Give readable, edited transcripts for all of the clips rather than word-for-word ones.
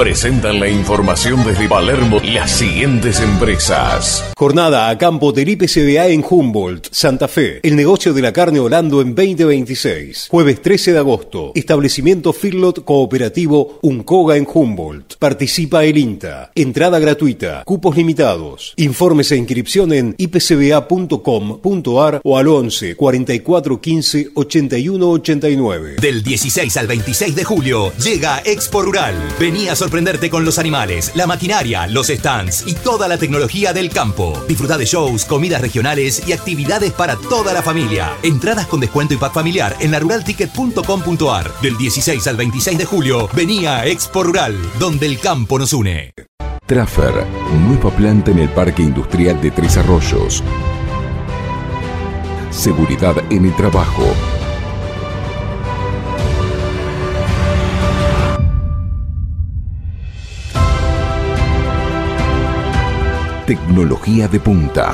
Presentan la información desde Palermo las siguientes empresas. Jornada a campo del IPCBA en Humboldt, Santa Fe. El negocio de la carne Orlando en 2026. Jueves 13 de agosto. Establecimiento Feedlot Cooperativo Uncoga en Humboldt. Participa el INTA. Entrada gratuita. Cupos limitados. Informes e inscripción en ipcba.com.ar o al 11 44 15 81 89. Del 16 al 26 de julio llega Expo Rural. Vení a sorprenderte con los animales, la maquinaria, los stands y toda la tecnología del campo. Disfruta de shows, comidas regionales y actividades para toda la familia. Entradas con descuento y pack familiar en laruralticket.com.ar. Del 16 al 26 de julio, vení a Expo Rural, donde el campo nos une. Trafer, nueva planta en el Parque Industrial de Tres Arroyos. Seguridad en el trabajo. Tecnología de punta.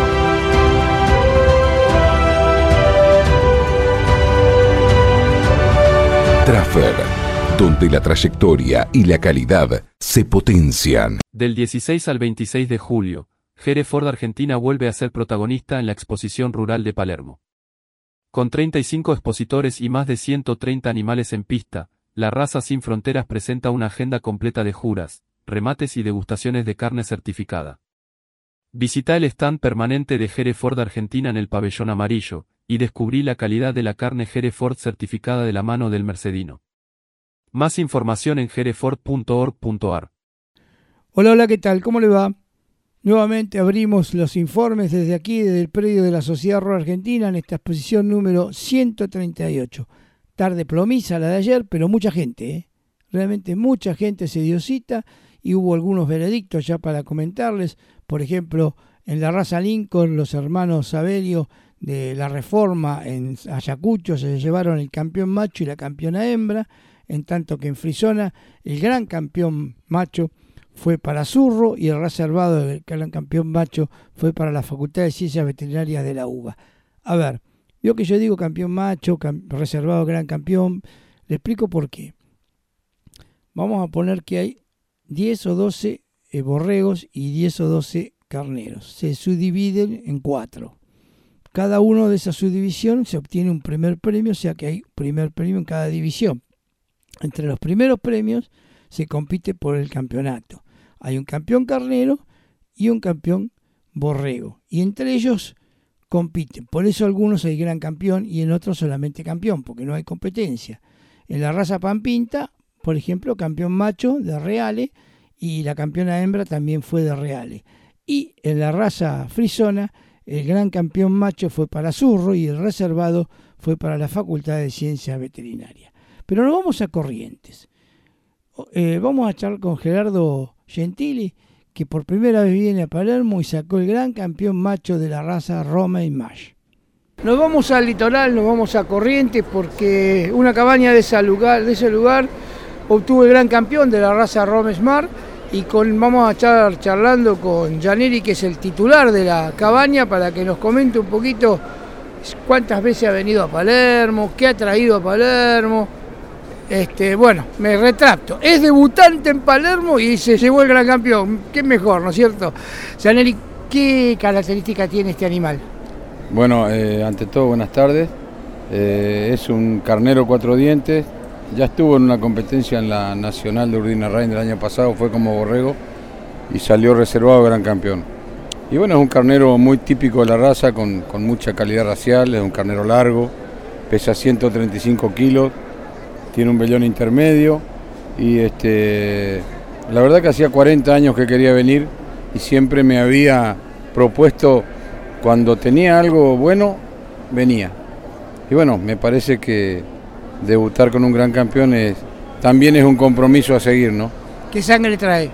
Trafer, donde la trayectoria y la calidad se potencian. Del 16 al 26 de julio, Hereford Argentina vuelve a ser protagonista en la Exposición Rural de Palermo. Con 35 expositores y más de 130 animales en pista, la Raza Sin Fronteras presenta una agenda completa de juras, remates y degustaciones de carne certificada. Visita el stand permanente de Hereford Argentina en el pabellón amarillo, y descubrí la calidad de la carne Hereford certificada de la mano del mercedino. Más información en hereford.org.ar. Hola, ¿qué tal? ¿Cómo le va? Nuevamente abrimos los informes desde aquí, desde el predio de la Sociedad Rural Argentina, en esta exposición número 138. Tarde plomiza la de ayer, pero mucha gente, realmente mucha gente se dio cita y hubo algunos veredictos ya para comentarles. Por ejemplo, en la Raza Lincoln, los hermanos Savelio de la Reforma en Ayacucho se llevaron el campeón macho y la campeona hembra, en tanto que en Frisona el gran campeón macho fue para Zurro y el reservado del gran campeón macho fue para la Facultad de Ciencias Veterinarias de la UBA. A ver, vio que yo digo campeón macho, reservado gran campeón, le explico por qué. Vamos a poner que hay 10 o 12 borregos y 10 o 12 carneros. Se subdividen en 4. Cada uno de esa subdivisión se obtiene un primer premio, o sea que hay primer premio en cada división. Entre los primeros premios se compite por el campeonato. Hay un campeón carnero y un campeón borrego. Y entre ellos compiten. Por eso algunos hay gran campeón y en otros solamente campeón, porque no hay competencia. En la raza Pampinta, por ejemplo, campeón macho de Reale y la campeona hembra también fue de Reale. Y en la raza Frisona, el gran campeón macho fue para Zurro y el reservado fue para la Facultad de Ciencias Veterinarias. Pero nos vamos a Corrientes. Vamos a charlar con Gerardo Gentili, que por primera vez viene a Palermo y sacó el gran campeón macho de la raza Roma y Mash. Nos vamos al litoral, nos vamos a Corrientes, porque una cabaña de ese lugar obtuvo el gran campeón de la raza Roma Smart. Y vamos a estar charlando con Gianeri, que es el titular de la cabaña, para que nos comente un poquito cuántas veces ha venido a Palermo, qué ha traído a Palermo. Bueno, me retracto. Es debutante en Palermo y se llevó el gran campeón. Qué mejor, ¿no es cierto? Gianeri, ¿qué característica tiene este animal? Bueno, ante todo, buenas tardes. Es un carnero 4 dientes. Ya estuvo en una competencia en la Nacional de Urdinarrain del año pasado, fue como borrego y salió reservado gran campeón. Y bueno, es un carnero muy típico de la raza, con mucha calidad racial, es un carnero largo, pesa 135 kilos, tiene un vellón intermedio y la verdad que hacía 40 años que quería venir y siempre me había propuesto, cuando tenía algo bueno, venía. Y bueno, me parece que debutar con un gran campeón también es un compromiso a seguir, ¿no? ¿Qué sangre trae?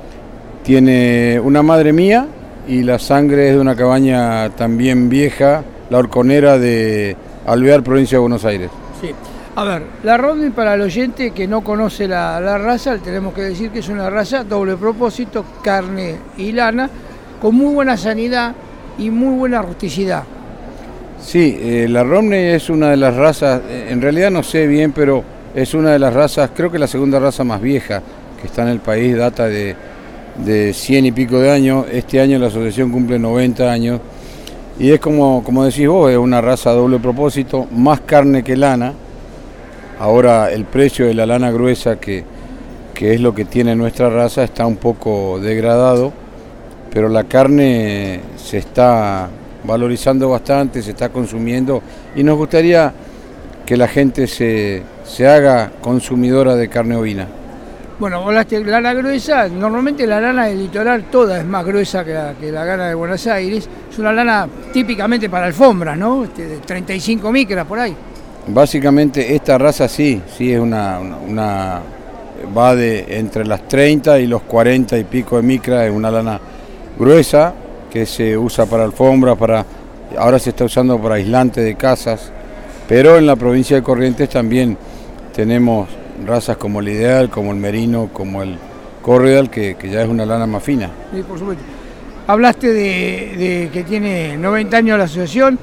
Tiene una madre mía y la sangre es de una cabaña también vieja, la Horconera de Alvear, provincia de Buenos Aires. Sí. A ver, la Rodney, para el oyente que no conoce la raza, le tenemos que decir que es una raza doble propósito, carne y lana, con muy buena sanidad y muy buena rusticidad. Sí, la Romney es una de las razas, en realidad no sé bien, pero es una de las razas, creo que la segunda raza más vieja que está en el país data de 100 y pico de años. Este año la asociación cumple 90 años y es como decís vos, es una raza a doble propósito, más carne que lana. Ahora el precio de la lana gruesa, que es lo que tiene nuestra raza, está un poco degradado, pero la carne se está valorizando bastante, se está consumiendo y nos gustaría que la gente se haga consumidora de carne ovina. Bueno, hablaste de lana gruesa. Normalmente la lana del litoral toda es más gruesa que la lana de Buenos Aires. Es una lana típicamente para alfombras, ¿no? De 35 micras por ahí. Básicamente esta raza sí es una va de entre las 30 y los 40 y pico de micras, es una lana gruesa que se usa para alfombras, ahora se está usando para aislante de casas, pero en la provincia de Corrientes también tenemos razas como el Ideal, como el Merino, como el Corriedal, que ya es una lana más fina. Sí, por supuesto. Hablaste de que tiene 90 años la asociación.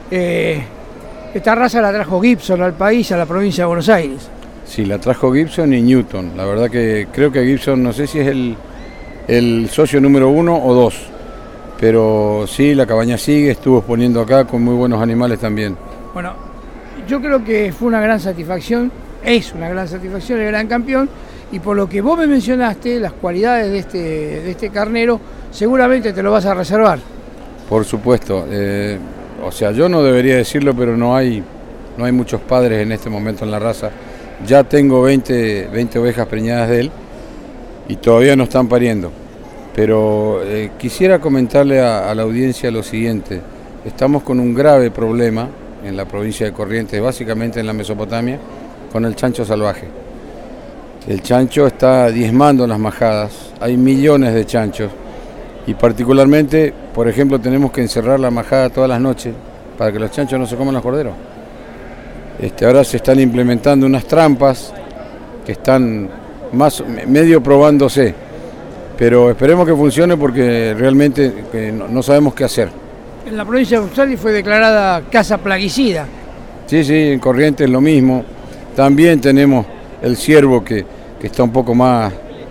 Esta raza la trajo Gibson al país, a la provincia de Buenos Aires. Sí, la trajo Gibson y Newton. La verdad que creo que Gibson, no sé si es el socio número 1 o 2, pero sí, la cabaña sigue, estuvo exponiendo acá con muy buenos animales también. Bueno, yo creo que fue una gran satisfacción, es una gran satisfacción el gran campeón, y por lo que vos me mencionaste, las cualidades de este carnero, seguramente te lo vas a reservar. Por supuesto, o sea, yo no debería decirlo, pero no hay muchos padres en este momento en la raza. Ya tengo 20 ovejas preñadas de él y todavía no están pariendo. Pero quisiera comentarle a la audiencia lo siguiente. Estamos con un grave problema en la provincia de Corrientes, básicamente en la Mesopotamia, con el chancho salvaje. El chancho está diezmando las majadas, hay millones de chanchos y particularmente, por ejemplo, tenemos que encerrar la majada todas las noches para que los chanchos no se coman los corderos. Ahora se están implementando unas trampas que están medio probándose, pero esperemos que funcione porque realmente no sabemos qué hacer. En la provincia de Buenos Aires fue declarada casa plaguicida. Sí, en Corrientes lo mismo. También tenemos el ciervo que está un poco más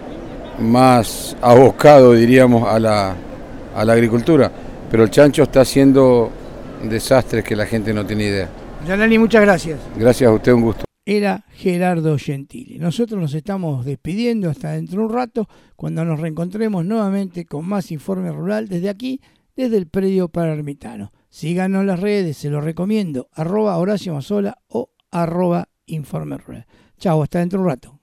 abocado, diríamos, a la agricultura, pero el chancho está haciendo desastres que la gente no tiene idea. Yanani, muchas gracias. Gracias a usted, un gusto. Era Gerardo Gentili. Nosotros nos estamos despidiendo hasta dentro de un rato, cuando nos reencontremos nuevamente con más Informe Rural desde aquí, desde el predio Palermitano. Síganos en las redes, se lo recomiendo, @Horacio Mazzola o @Informe Rural. Chau, hasta dentro de un rato.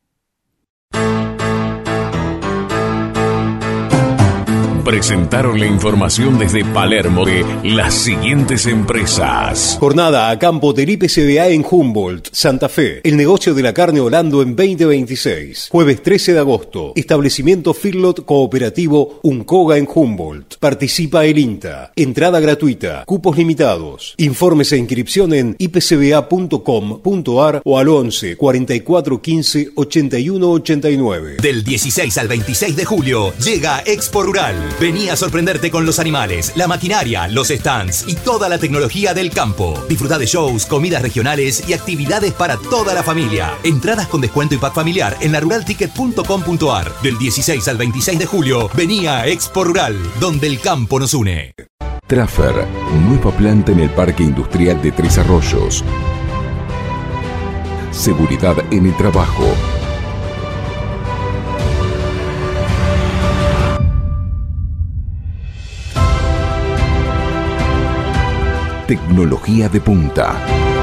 Presentaron la información desde Palermo de las siguientes empresas. Jornada a campo del IPCBA en Humboldt, Santa Fe. El negocio de la carne Holando en 2026. Jueves 13 de agosto. Establecimiento Feedlot Cooperativo Uncoga en Humboldt. Participa el INTA. Entrada gratuita. Cupos limitados. Informes e inscripción en ipcba.com.ar o al 11 44 15 81 89. Del 16 al 26 de julio llega Expo Rural. Vení a sorprenderte con los animales, la maquinaria, los stands y toda la tecnología del campo. Disfruta de shows, comidas regionales y actividades para toda la familia. Entradas con descuento y pack familiar en laruralticket.com.ar. Del 16 al 26 de julio, vení a Expo Rural, donde el campo nos une. Traffer, nueva planta en el Parque Industrial de Tres Arroyos. Seguridad en el trabajo. Tecnología de punta.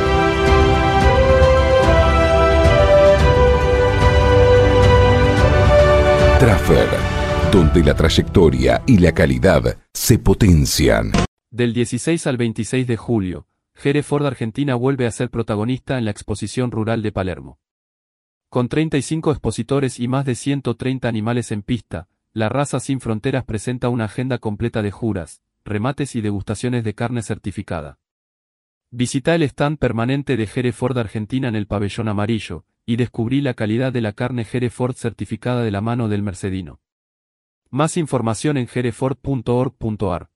Traffer, donde la trayectoria y la calidad se potencian. Del 16 al 26 de julio, Hereford Argentina vuelve a ser protagonista en la Exposición Rural de Palermo. Con 35 expositores y más de 130 animales en pista, la raza Sin Fronteras presenta una agenda completa de juras, remates y degustaciones de carne certificada. Visita el stand permanente de Hereford Argentina en el pabellón amarillo, y descubrí la calidad de la carne Hereford certificada de la mano del mercedino. Más información en hereford.org.ar.